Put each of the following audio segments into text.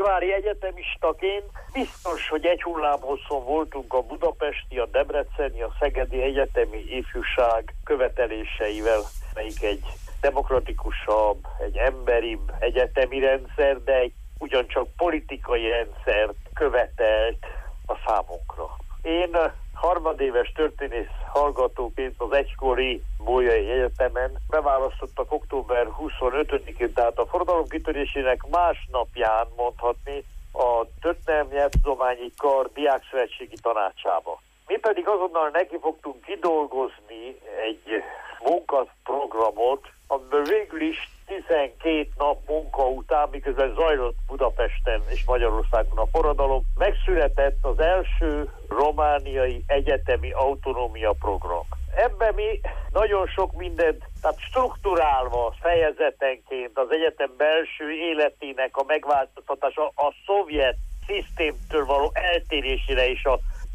tanári egyetemistaként biztos, hogy egy hullámhosszon voltunk a budapesti, a debreceni, a szegedi egyetemi ifjúság követeléseivel, melyik egy demokratikusabb, egy emberibb egyetemi rendszer, de egy ugyancsak politikai rendszert követelt a számunkra. Én harmadéves történész hallgatóként az egykori Bolyai Egyetemen beválasztottak október 25-én, tehát a forradalom kitörésének másnapján mondhatni a Történelmi Nyelvtudományi Kar Diákszövetségi Tanácsába. Mi pedig azonnal neki fogtunk kidolgozni egy munkaprogramot, amiből végül is 12 nap munka után, miközben zajlott Budapesten és Magyarországon a forradalom, megszületett az első romániai egyetemi autonómia program. Ebben mi nagyon sok mindent, tehát strukturálva fejezetenként az egyetem belső életének a megváltoztatása, a szovjet szisztémtől való eltérésére és a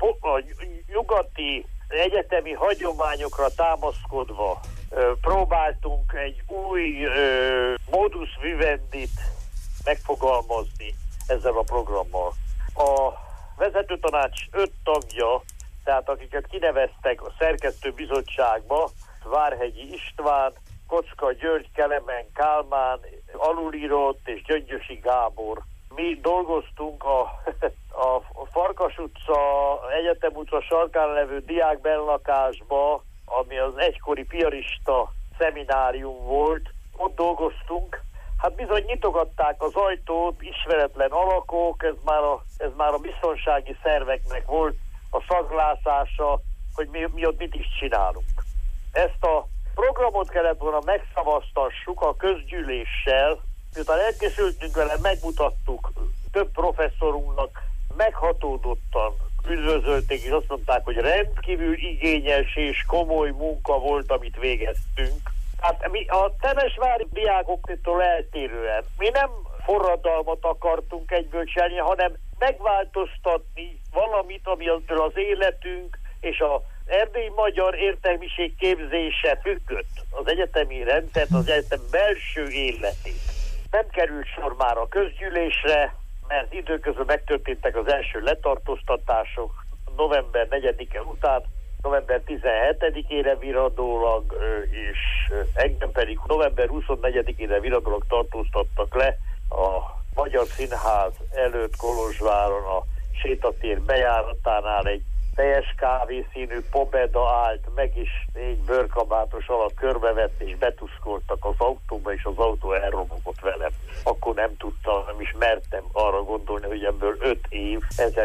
nyugati egyetemi hagyományokra támaszkodva próbáltunk egy új modus vivendit megfogalmazni ezzel a programmal. A vezetőtanács 5 tagja, tehát akiket kineveztek a szerkesztőbizottságba, Várhegyi István, Kocka György, Kelemen Kálmán, Alulírott és Gyöngyösi Gábor. Mi dolgoztunk a Farkas utca, Egyetem utca sarkán levő diákbennlakásba, ami az egykori piarista szeminárium volt, ott dolgoztunk. Hát bizony nyitogatták az ajtót, ismeretlen alakok, ez már a biztonsági szerveknek volt a szaglászása, hogy mi ott mit is csinálunk. Ezt a programot kellett volna megszavaztassuk a közgyűléssel, miután elkészültünk vele, megmutattuk több professzorunknak, meghatódottan üdvözölték, és azt mondták, hogy rendkívül igényes és komoly munka volt, amit végeztünk. Hát mi a temesvári diákoktól eltérően, mi nem forradalmat akartunk egyből csinálni, hanem megváltoztatni valamit, amitől az életünk és az erdélyi magyar értelmiség képzése függött, az egyetemi rendszert, az egyetem belső életét. Nem került sor már a közgyűlésre, mert időközben megtörténtek az első letartóztatások november 4-e után, november 17-ére viradólag, és engem pedig november 24-ére viradólag tartóztattak le a Magyar Színház előtt Kolozsváron a sétatér bejáratánál. Egy teljes kávészínű pobeda állt meg, és 4 bőrkabátos alatt körbevett, és betuszkoltak az autóba, és az autó elromlott velem. Akkor nem tudtam, nem is mertem arra gondolni, hogy ebből 5 év,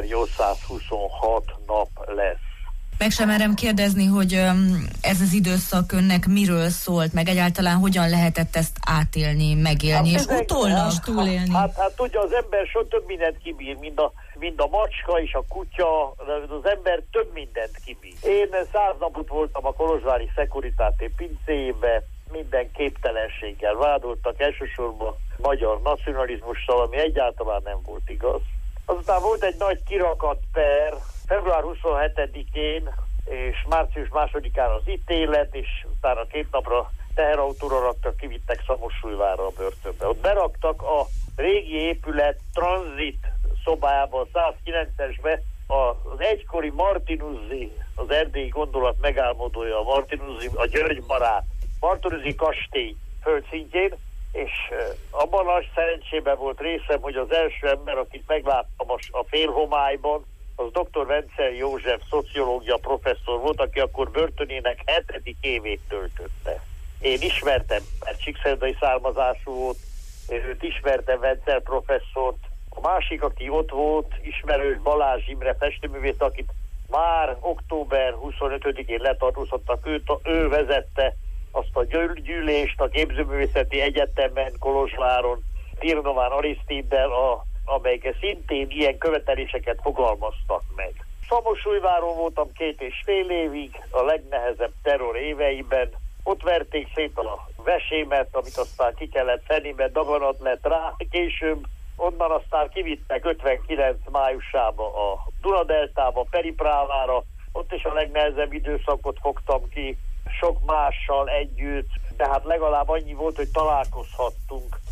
1826 nap lesz. Meg sem merem kérdezni, hogy ez az időszak önnek miről szólt, meg egyáltalán hogyan lehetett ezt átélni, megélni, és utólag túlélni. Hát tudja, az ember so több mindent kibír, mind a macska és a kutya, az ember több mindent kibír. Én 100 napot voltam a kolozsvári Securitate pincéjébe, minden képtelenséggel vádoltak, elsősorban magyar nacionalizmussal, ami egyáltalán nem volt igaz. Azután volt egy nagy kirakat per, február 27-én és március 2-án az ítélet, és utána 2 napra teherautóra raktak, kivittek Szamosújvárra a börtönbe. Ott beraktak a régi épület tranzit szobájában, 109-esbe az egykori Martinuzzi, az erdélyi gondolat megálmodója, a Martinuzzi, a György barát, Martinuzzi kastély földszintjén, és abban a szerencsében volt részem, hogy az első ember, akit megláttam a félhomályban, az dr. Vencel József szociológia professzor volt, aki akkor börtönének 7. évét töltötte. Én ismertem, mert csíkszerdai származású volt, és őt ismertem, Vencel professzort. A másik, aki ott volt, ismerős Balázs Imre festőművész, akit már október 25-én letartóztattak, ő vezette azt a gyűlést a Képzőművészeti Egyetemen, Kolozsváron, Tirnován Arisztiddel, amelyek szintén ilyen követeléseket fogalmaztak meg. Szamosújváron voltam 2,5 évig, a legnehezebb terror éveiben. Ott verték szét a vesémet, amit aztán ki kellett fenni, mert daganat lett rá. Később onnan aztán kivittek 59 májusába a Dunadeltába, Periprávára. Ott is a legnehezebb időszakot fogtam ki, sok mással együtt, tehát legalább annyi volt, hogy találkozhattunk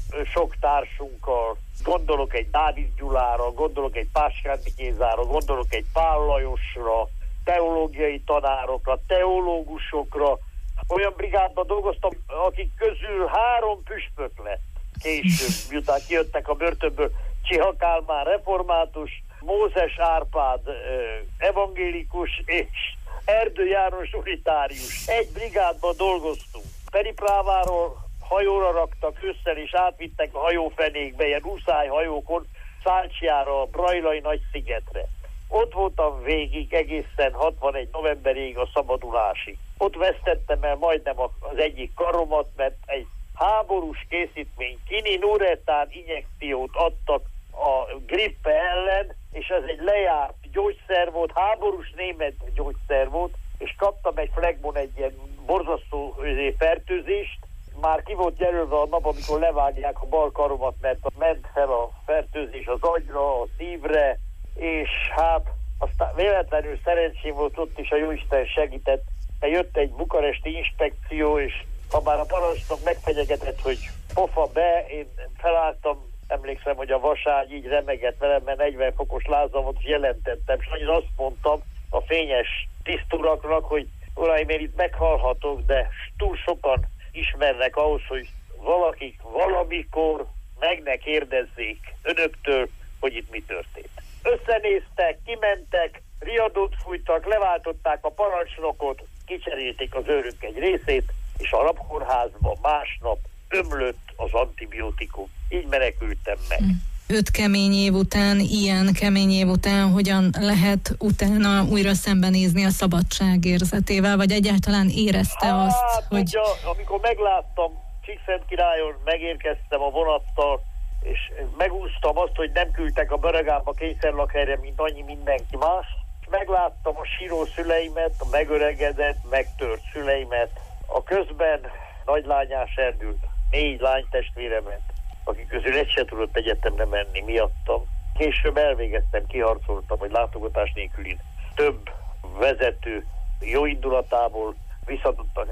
sok társunkkal, gondolok egy Dávid Gyulára, gondolok egy Páskán Vitézára, gondolok egy Pál Lajosra, teológiai tanárokra, teológusokra. Olyan brigádban dolgoztam, akik közül 3 püspök lett később, miután kijöttek a börtönből. Csiha Kálmán református, Mózes Árpád evangélikus és Erdő János unitárius. Egy brigádban dolgoztunk. Peripráváról hajóra raktak össze, és átvittek a hajófenékbe, ilyen úszályhajókon, Szálcsiára, a Brajlai Nagyszigetre. Ott voltam végig egészen 61 novemberig a szabadulásig. Ott vesztettem el majdnem az egyik karomat, mert egy háborús készítmény, kininuretán injekciót adtak a grippe ellen, és ez egy lejárt gyógyszer volt, háborús német gyógyszer volt, és kaptam egy flegmon egy ilyen borzasztó fertőzést. Már ki volt jelölve a nap, amikor levágják a bal karomat, mert ment fel a fertőzés az agyra, a szívre, és hát aztán véletlenül szerencsém volt, ott is a Jóisten segített, mert jött egy bukaresti inspekció, és ha már a parancsnok megfenyegetett, hogy pofa be, én felálltam, emlékszem, hogy a vaságy így remegett velem, mert 40 fokos lázam volt, és jelentettem, és azt mondtam a fényes tiszturaknak, hogy uraim, én itt meghalhatok, de túl sokan ismernek ahhoz, hogy valakik valamikor meg ne kérdezzék önöktől, hogy itt mi történt. Összenéztek, kimentek, riadót fújtak, leváltották a parancsnokot, kicserélték az őrök egy részét, és a rabkórházban másnap ömlött az antibiotikum. Így menekültem meg. 5 kemény év után, ilyen kemény év után hogyan lehet utána újra szembenézni a szabadság érzetével, vagy egyáltalán érezte azt, hogy... Ugye, amikor megláttam Csíkszentkirályon, megérkeztem a vonattal, és megúsztam azt, hogy nem küldtek a Beregámba kényszerlakhelyre, mint annyi mindenki más, és megláttam a síró szüleimet, a megöregedett, megtört szüleimet, a közben nagylányás Erdült, 4 lánytestvéremet, akik közül egy se tudott egyetemre menni miattam. Később elvégeztem, kiharcoltam, hogy látogatás nélkül több vezető jó indulatából visszatudtak,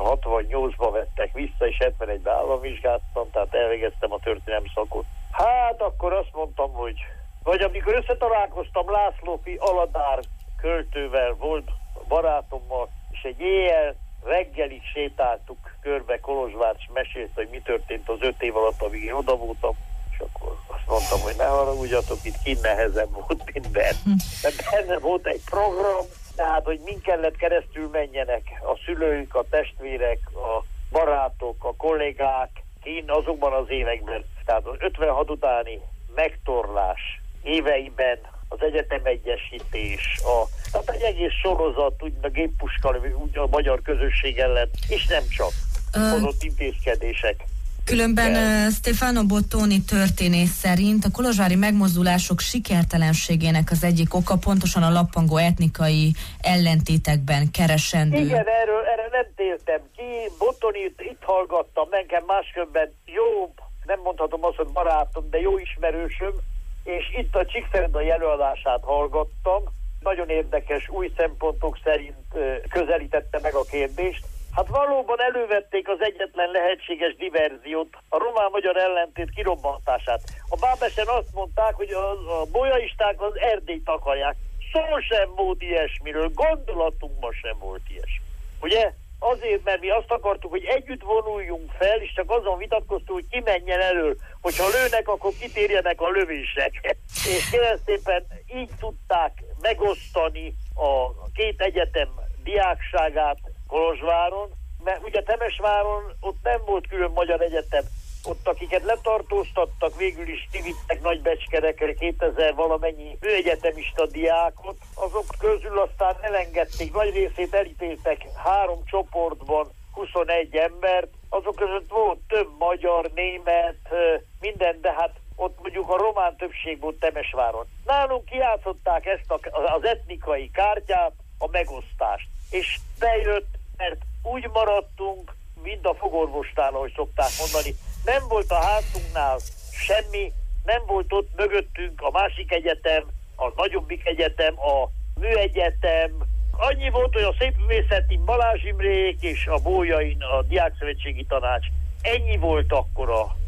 68-ba vettek vissza, és 71-ben államvizsgáztam, tehát elvégeztem a történelem szakot. Hát akkor azt mondtam, hogy vagy amikor összetalálkoztam Lászlófi Aladár költővel, volt barátommal, és egy éjjel reggelig sétáltuk körbe Kolozsvárt, és mesélte, hogy mi történt az 5 év alatt, amíg én oda voltam, és akkor azt mondtam, hogy ne haragudjatok, itt kint nehezebb volt minden. De benne volt egy program, tehát, hogy min kellett keresztül menjenek a szülők, a testvérek, a barátok, a kollégák, kint azokban az években. Tehát az 56 utáni megtorlás éveiben az egyetemegyesítés, tehát egy egész sorozat, úgy a géppuska, úgy a magyar közösség ellen, és nem csak hozott intézkedések. Különben Stefano Bottoni történész szerint a kolozsvári megmozdulások sikertelenségének az egyik oka pontosan a lappangó etnikai ellentétekben keresendő. Igen, erre nem tértem ki. Bottonit itt hallgattam, nekem máskülönben jó, nem mondhatom azt, hogy barátom, de jó ismerősöm, és itt a Csíkszeredai előadását hallgattam. Nagyon érdekes, új szempontok szerint közelítette meg a kérdést. Hát valóban elővették az egyetlen lehetséges diverziót, a román-magyar ellentét kirobbantását. A Bábesen azt mondták, hogy a bolyaisták az Erdélyt akarják. Szó sem volt ilyesmiről, gondolatunkban sem volt ilyesmi. Ugye? Azért, mert mi azt akartuk, hogy együtt vonuljunk fel, és csak azon vitatkoztunk, hogy ki menjen elől. Hogyha lőnek, akkor kitérjenek a lövések. És kérem szépen így tudták megosztani a 2 egyetem diákságát Kolozsváron, mert ugye Temesváron ott nem volt külön magyar egyetem, ott akiket letartóztattak, végül is kivittek Nagybecskerekre 2000 valamennyi főegyetemista diákot, azok közül aztán elengedték, nagy részét elítéltek 3 csoportban 21 embert, azok között volt több magyar, német, minden, de hát ott mondjuk a román többség volt Temesváron. Nálunk kijátszották ezt az etnikai kártyát, a megosztást, és bejött, mert úgy maradtunk, mint a fogorvostál, ahogy szokták mondani. Nem volt a házunknál semmi, nem volt ott mögöttünk a másik egyetem, a nagyobbik egyetem, a műegyetem. Annyi volt, hogy a szépművészeti Balázs Imrék és a Bólyain a Diákszövetségi Tanács. Ennyi volt akkor a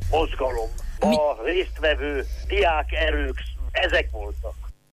mozgalom, a résztvevő diák erők, ezek voltak.